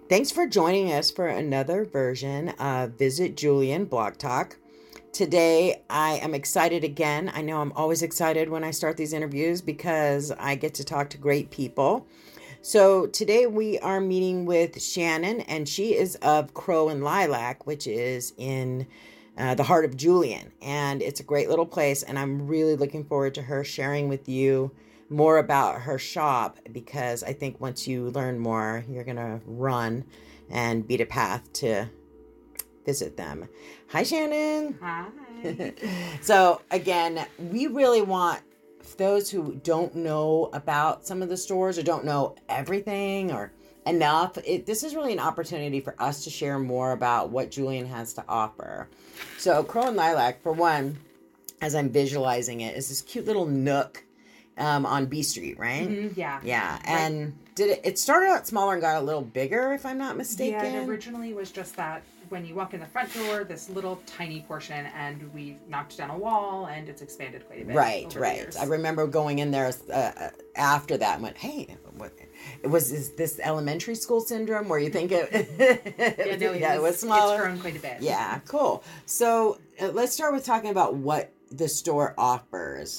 Thanks for joining us for another version of Visit Julian Blog Talk. Today, I am excited again. I know I'm always excited when I start these interviews because I get to talk to great people. So today we are meeting with Shannon, and she is of Crow and Lilac, which is in the heart of Julian. And it's a great little place, and I'm really looking forward to her sharing with you more about her shop, because I think once you learn more, you're going to run and beat a path to visit them. Hi, Shannon. Hi. So again, we really want those who don't know about some of the stores or don't know everything or enough. This is really an opportunity for us to share more about what Julian has to offer. So Crow and Lilac, for one, as I'm visualizing it, is this cute little nook on B Street, right? Mm-hmm, yeah. Yeah. Right. And it started out smaller and got a little bigger, if I'm not mistaken? Yeah, it originally was just that when you walk in the front door, this little tiny portion, and we knocked down a wall, and it's expanded quite a bit. Right. I remember going in there after that and went, hey, is this elementary school syndrome where you think it it was smaller? It's grown quite a bit. Yeah, cool. So let's start with talking about what the store offers.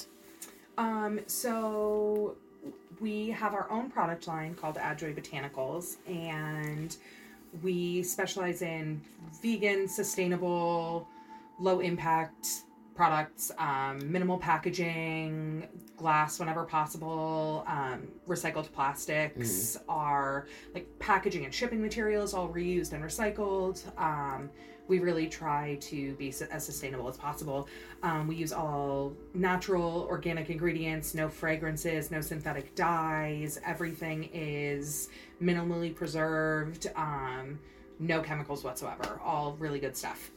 So we have our own product line called Adjoy Botanicals, and we specialize in vegan, sustainable, low impact products, minimal packaging, glass whenever possible, recycled plastics, are like packaging and shipping materials, all reused and recycled. We really try to be as sustainable as possible. We use all natural, organic ingredients, no fragrances, no synthetic dyes. Everything is minimally preserved, no chemicals whatsoever. All really good stuff.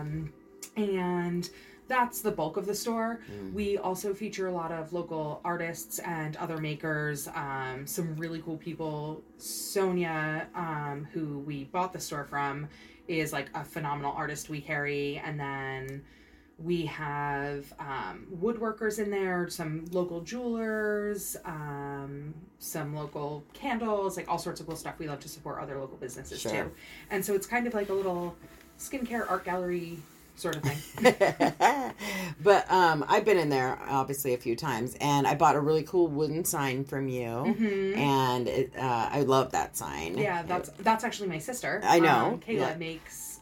And that's the bulk of the store. We also feature a lot of local artists and other makers, some really cool people. Sonia, who we bought the store from, is like a phenomenal artist we carry. And then we have woodworkers in there, some local jewelers, some local candles, like all sorts of cool stuff. We love to support other local businesses too. And so it's kind of like a little skincare art gallery sort of thing. But I've been in there obviously a few times, and I bought a really cool wooden sign from you, and I love that sign. Yeah, that's actually my sister. I know. Kayla makes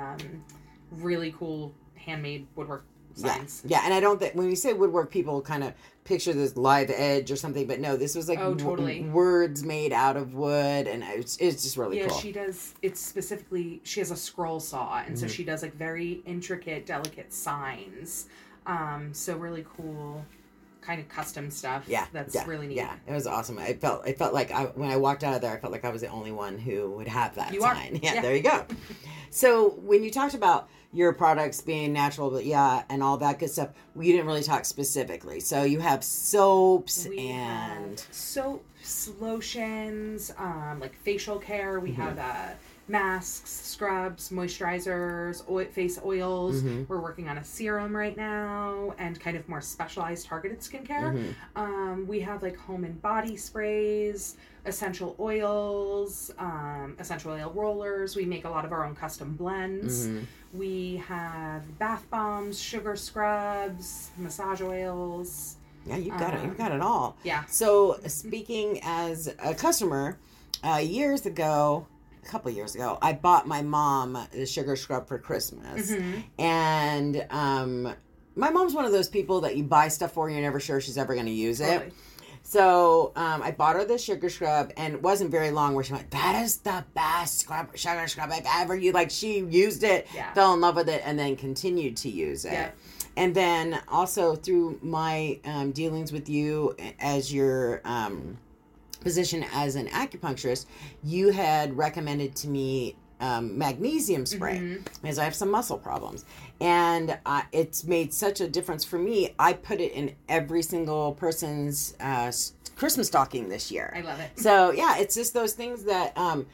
really cool handmade woodwork signs. Yeah, and I don't think when you say woodwork, people kind of picture this live edge or something, but no, this was like totally. Words made out of wood, and it's just really cool. Yeah, she does. It's specifically, she has a scroll saw, and so she does like very intricate, delicate signs. So really cool, kind of custom stuff. Yeah, that's really neat. Yeah, it was awesome. I felt like when I walked out of there, I felt like I was the only one who would have that sign. Yeah, there you go. So when you talked about your products being natural, but and all that good stuff, you didn't really talk specifically. So you have soaps and soaps, lotions, like facial care. We have masks, scrubs, moisturizers, face oils. We're working on a serum right now, and kind of more specialized targeted skincare. We have like home and body sprays, essential oils, essential oil rollers. We make a lot of our own custom blends. We have bath bombs, sugar scrubs, massage oils. Yeah, you got it. You got it all. Yeah. So speaking as a customer, a couple years ago, I bought my mom the sugar scrub for Christmas. And my mom's one of those people that you buy stuff for and you're never sure she's ever going to use it. So I bought her the sugar scrub, and it wasn't very long where she went, that is the best sugar scrub I've ever used. Like, she used it, fell in love with it, and then continued to use it. Yeah. And then also through my dealings with you as your position as an acupuncturist, you had recommended to me magnesium spray because I have some muscle problems, and it's made such a difference for me. I put it in every single person's Christmas stocking this year. I love it. So yeah, it's just those things that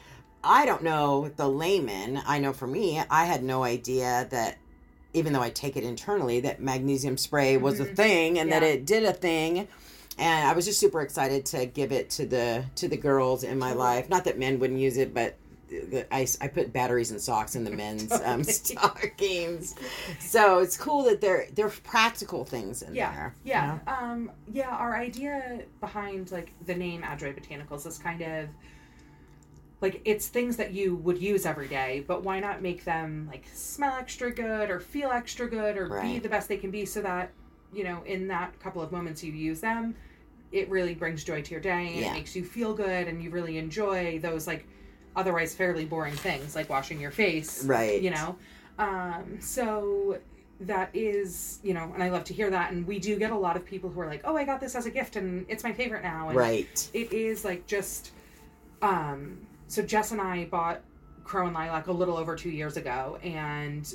I don't know the layman. I know for me, I had no idea that, even though I take it internally, that magnesium spray was a thing, and that it did a thing. And I was just super excited to give it to the girls in my life. Not that men wouldn't use it, but I put batteries and socks in the men's Totally. stockings. So it's cool that they're practical things in there. Yeah. Our idea behind like the name Adroit Botanicals is kind of like it's things that you would use every day, but why not make them like smell extra good or feel extra good or be the best they can be, so that, you know, in that couple of moments you use them, it really brings joy to your day and it makes you feel good and you really enjoy those like otherwise fairly boring things like washing your face. Right. You know? So that is, you know, and I love to hear that. And we do get a lot of people who are like, oh, I got this as a gift and it's my favorite now. And it is like just, so Jess and I bought Crow and Lilac a little over 2 years ago, and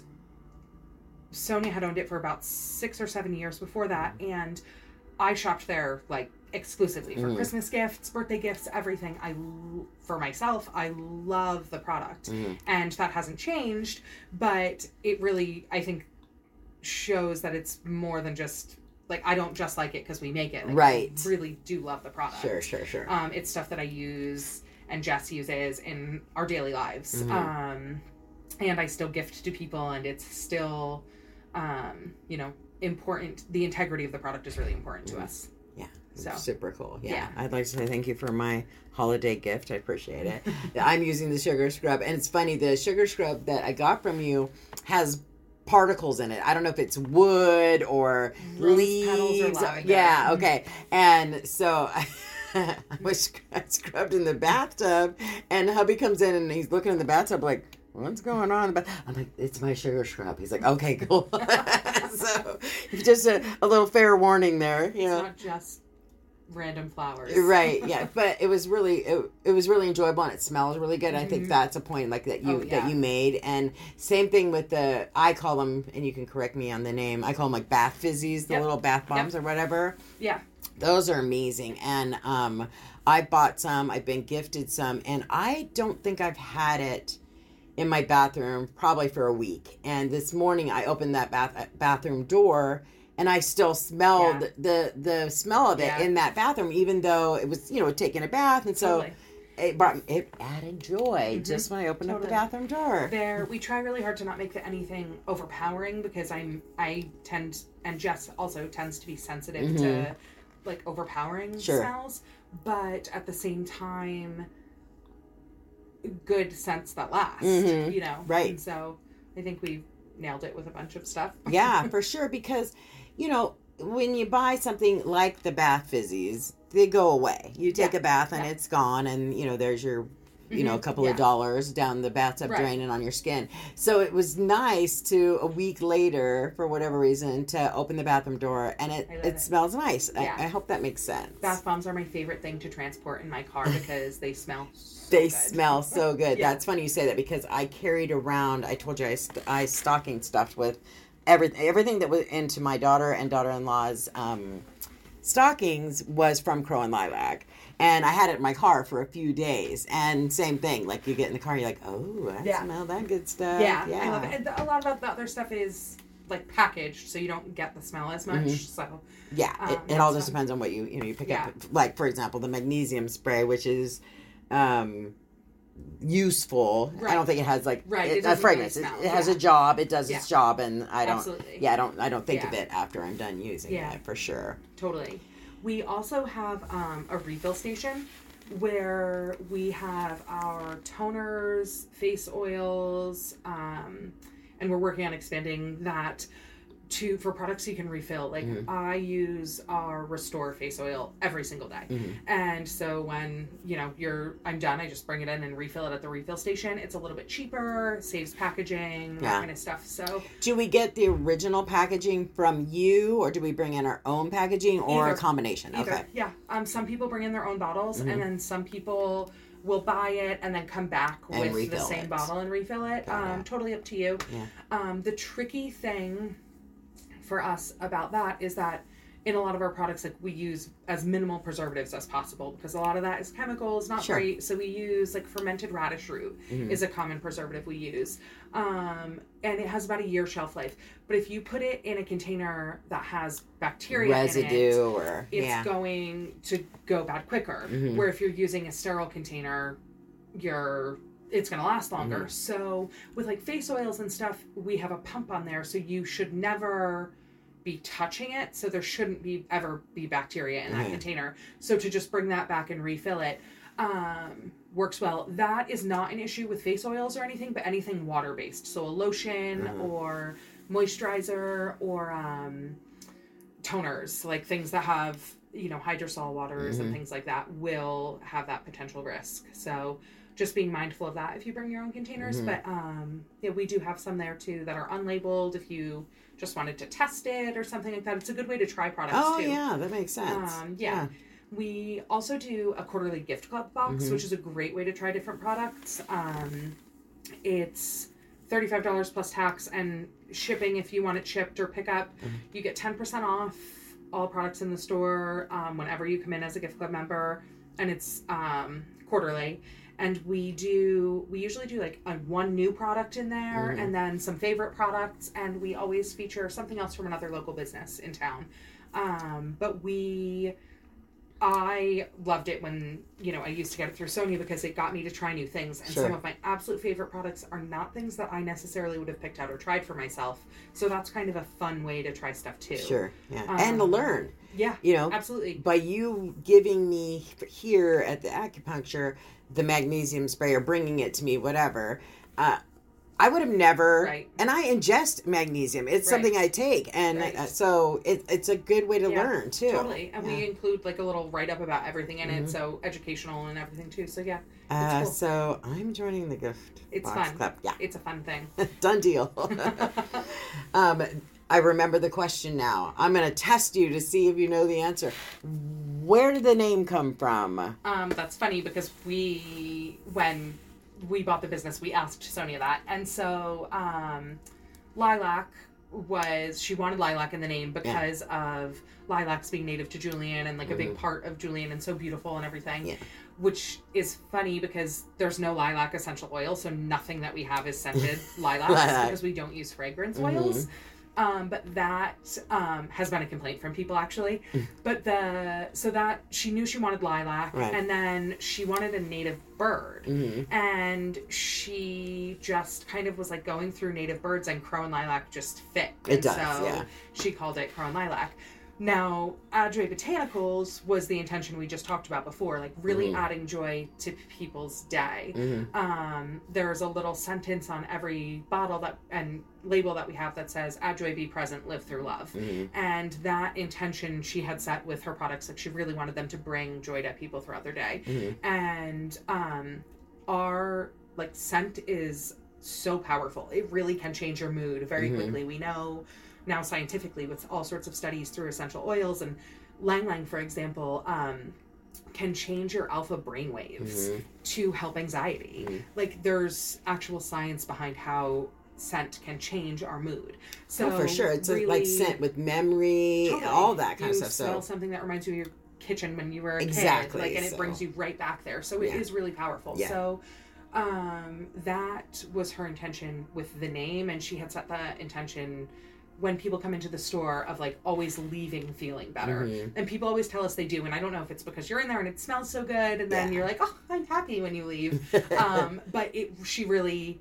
Sonia had owned it for about 6 or 7 years before that, and I shopped there like exclusively for Christmas gifts, birthday gifts, everything. For myself, I love the product, and that hasn't changed, but it really, I think, shows that it's more than just like, I don't just like it because we make it. Like, I really do love the product. Sure. It's stuff that I use and Jess uses in our daily lives. And I still gift to people, and it's still, you know, important. The integrity of the product is really important to us. Yeah. So super cool. Yeah. I'd like to say thank you for my holiday gift. I appreciate it. I'm using the sugar scrub, and it's funny, the sugar scrub that I got from you has particles in it. I don't know if it's wood or leaves. Petals or lavender. Yeah, okay. And so I was scrubbed in the bathtub, and hubby comes in and he's looking in the bathtub like, what's going on? I'm like, it's my sugar scrub. He's like, okay, cool. So just a little fair warning there. You know? It's not just random flowers. Right, yeah. But it was really it was really enjoyable, and it smells really good. I think that's a point like that you made. And same thing with I call them, and you can correct me on the name, I call them like bath fizzies, the little bath bombs or whatever. Yeah. Those are amazing. And I bought some, I've been gifted some, and I don't think I've had it in my bathroom probably for a week. And this morning I opened that bathroom door, and I still smelled the smell of it in that bathroom, even though it was, you know, taking a bath. And so it added joy just when I opened up the bathroom door. We try really hard to not make anything overpowering, because I tend, and Jess also tends to be sensitive to like overpowering smells, but at the same time, good scents that last, you know? Right. And so I think we've nailed it with a bunch of stuff. Yeah, for sure. Because, you know, when you buy something like the bath fizzies, they go away. You take a bath and it's gone, and, you know, there's your, you know, a couple of dollars down the bathtub drain and on your skin. So it was nice to, a week later, for whatever reason, to open the bathroom door, and it smells nice. Yeah. I hope that makes sense. Bath bombs are my favorite thing to transport in my car because they smell smell so good. That's funny you say that, because I carried around, I told you I stocking stuffed with everything that was into my daughter and daughter-in-law's stockings was from Crow and Lilac. And I had it in my car for a few days. And same thing, like you get in the car, you're like, oh, I smell that good stuff. Yeah, I love it. And a lot of the other stuff is like packaged, so you don't get the smell as much. So yeah, it all just depends on what you pick up. Like, for example, the magnesium spray, which is useful. Right. I don't think it has like a fragrance. Really it has a job. It does its job, and I don't. Absolutely. Yeah, I don't think of it after I'm done using it, for sure. Totally. We also have a refill station where we have our toners, face oils, and we're working on expanding that for products you can refill. Like I use our Restore face oil every single day. And so when, you know, I'm done, I just bring it in and refill it at the refill station. It's a little bit cheaper, saves packaging, that kind of stuff. So do we get the original packaging from you, or do we bring in our own packaging, or a combination? Either. Okay. Yeah. Some people bring in their own bottles, and then some people will buy it and then come back and with the same bottle and refill it. Totally up to you. Yeah. The tricky thing for us about that is that in a lot of our products, like, we use as minimal preservatives as possible, because a lot of that is chemicals, not great. So we use like fermented radish root is a common preservative we use. And it has about a year shelf life. But if you put it in a container that has bacteria residue in it, it's going to go bad quicker. Where if you're using a sterile container, you're it's going to last longer. So with like face oils and stuff, we have a pump on there, so you should never be touching it, so there shouldn't ever be bacteria in that container. So to just bring that back and refill it works well. That is not an issue with face oils or anything, but anything water-based. So a lotion or moisturizer or toners, like things that have, hydrosol waters and things like that will have that potential risk. So just being mindful of that if you bring your own containers. But we do have some there too that are unlabeled if you just wanted to test it or something like that. It's a good way to try products too. Oh, yeah, that makes sense. We also do a quarterly gift club box, which is a great way to try different products. It's $35 plus tax and shipping if you want it shipped or pick up. You get 10% off all products in the store whenever you come in as a gift club member, and it's quarterly. And we usually do like one new product in there and then some favorite products, and we always feature something else from another local business in town. But I loved it when, I used to get it through Sonia because it got me to try new things. And some of my absolute favorite products are not things that I necessarily would have picked out or tried for myself. So that's kind of a fun way to try stuff too. Sure. Yeah. And to learn. Yeah. Absolutely. By you giving me here at the acupuncture the magnesium spray or bringing it to me, whatever, I would have never, and I ingest magnesium. It's something I take, and so it's a good way to learn, too. Totally, and we include like a little write-up about everything in it, so educational and everything, too. So, it's cool. So I'm joining the gift box club. Yeah. It's a fun thing. Done deal. I remember the question now. I'm going to test you to see if you know the answer. Where did the name come from? That's funny because when we bought the business, we asked Sonia that. And so Lilac she wanted Lilac in the name because of lilacs being native to Julian and like a big part of Julian and so beautiful and everything. Yeah. Which is funny because there's no lilac essential oil, so nothing that we have is scented lilacs because we don't use fragrance oils. But that has been a complaint from people actually. But so that she knew she wanted lilac, and then she wanted a native bird, and she just kind of was like going through native birds, and crow and lilac just fit. It does, so she called it Crow and Lilac. Now, Adre Botanicals was the intention we just talked about before, like really adding joy to people's day. There's a little sentence on every bottle and label that we have that says, "Add joy, be present, live through love." And that intention she had set with her products, like she really wanted them to bring joy to people throughout their day. And our scent is so powerful. It really can change your mood very quickly. We know now scientifically with all sorts of studies through essential oils, and Lang Lang, for example, can change your alpha brain waves to help anxiety. Like there's actual science behind how scent can change our mood. So for sure. It's really, like scent with memory, all that kind of stuff. You smell something that reminds you of your kitchen when you were a kid. And it brings you right back there. So it is really powerful. Yeah. So that was her intention with the name, and she had set the intention when people come into the store of like always leaving feeling better. And people always tell us they do, and I don't know if it's because you're in there and it smells so good and then you're like, oh, I'm happy when you leave. But she really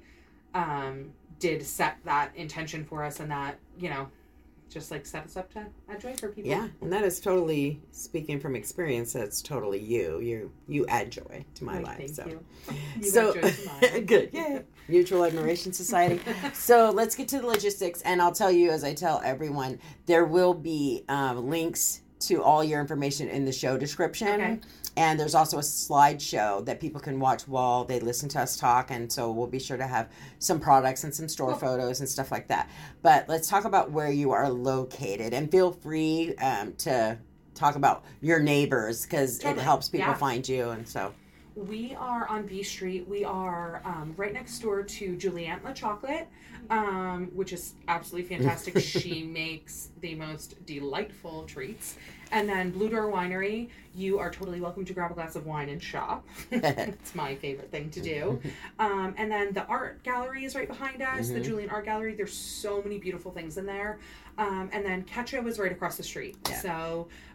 did set that intention for us, and that, just like set us up to add joy for people. Yeah, and that is totally, speaking from experience, that's totally you. You add joy to my life. Thank you. So add joy to mine. Good. Yeah. Mutual Admiration Society. So let's get to the logistics, and I'll tell you, as I tell everyone, there will be links to all your information in the show description. Okay. And there's also a slideshow that people can watch while they listen to us talk. And so we'll be sure to have some products and some store photos and stuff like that. But let's talk about where you are located. And feel free to talk about your neighbors, because it helps people find you. And so we are on B Street. We are right next door to Juliette La Chocolate, which is absolutely fantastic. She makes the most delightful treats. And then Blue Door Winery, you are totally welcome to grab a glass of wine and shop. It's my favorite thing to do. And then the art gallery is right behind us, the Julian Art Gallery. There's so many beautiful things in there. And then Ketchup is right across the street. Yeah. So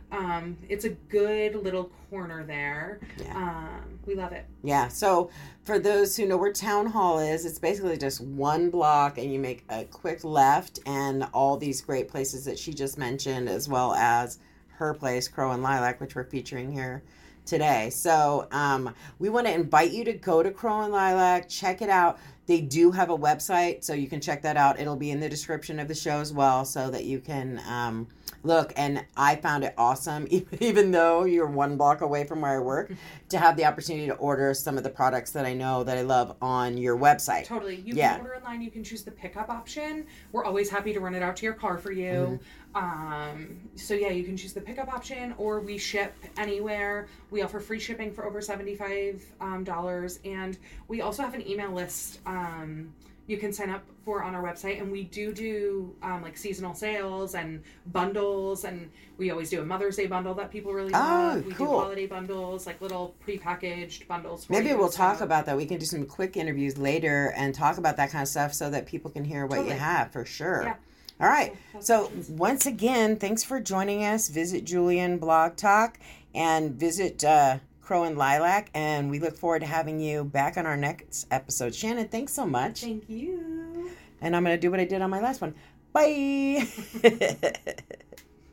It's a good little corner there. Yeah. We love it. Yeah. So for those who know where Town Hall is, it's basically just one block and you make a quick left and all these great places that she just mentioned, as well as her place, Crow and Lilac, which we're featuring here today. So we want to invite you to go to Crow and Lilac, check it out. They do have a website, so you can check that out. It'll be in the description of the show as well, so that you can look. And I found it awesome, even though you're one block away from where I work, to have the opportunity to order some of the products that I know that I love on your website. Totally. You can order online. You can choose the pickup option. We're always happy to run it out to your car for you. So yeah, you can choose the pickup option, or we ship anywhere. We offer free shipping for over $75, and we also have an email list you can sign up for on our website, and we do like seasonal sales and bundles, and we always do a Mother's Day bundle that people really love. We do holiday bundles, like little prepackaged bundles for Maybe we'll talk about that. We can do some quick interviews later and talk about that kind of stuff so that people can hear what you have, for sure. Yeah. All right. So once again, thanks for joining us. Visit Julian Blog Talk and visit Crow and Lilac, and we look forward to having you back on our next episode. Shannon, thanks so much. Thank you. And I'm going to do what I did on my last one. Bye.